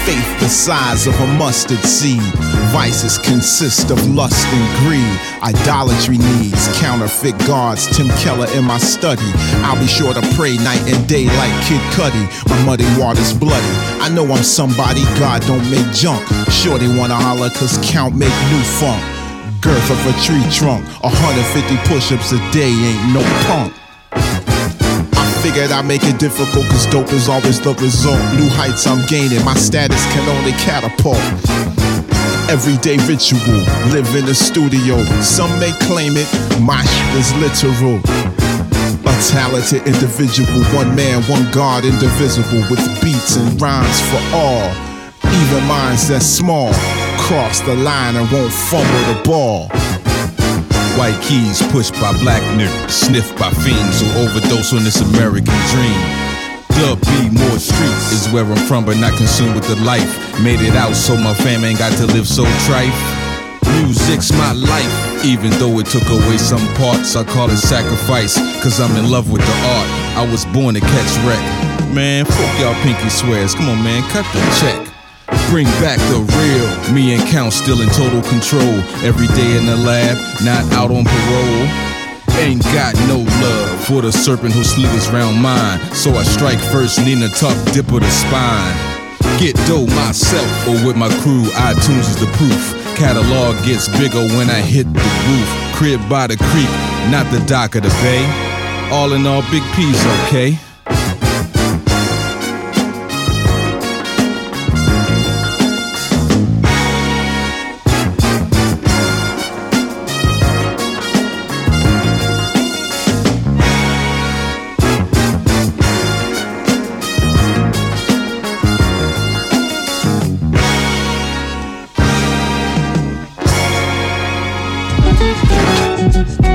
faith the size of a mustard seed. Vices consist of lust and greed. Idolatry needs counterfeit gods. Tim Keller in my study. I'll be sure to pray night and day like Kid Cudi. My muddy water's bloody. I know I'm somebody, God don't make junk. Sure they wanna holler cause Count make new funk. Girth of a tree trunk. 150 push-ups a day ain't no punk. Figured I'd make it difficult cause dope is always the result. New heights I'm gaining, my status can only catapult. Everyday ritual, live in the studio. Some may claim it, my shit is literal. A talented individual, one man, one God, indivisible. With beats and rhymes for all, even minds that small. Cross the line and won't fumble the ball. White keys pushed by black niggas, sniffed by fiends who overdose on this American dream. Dub B, more streets is where I'm from, but not consumed with the life. Made it out so my fam ain't got to live so trife. Music's my life, even though it took away some parts. I call it sacrifice, cause I'm in love with the art. I was born to catch wreck. Man, fuck y'all pinky swears, come on man, cut the check. Bring back the real. Me and Count still in total control. Every day in the lab, not out on parole. Ain't got no love for the serpent who slid his round mine. So I strike first, Nina Tuck, dip of the spine. Get dough myself or with my crew, iTunes is the proof. Catalog gets bigger when I hit the roof. Crib by the creek, not the dock of the bay. All in all, Big P's okay. Thank you.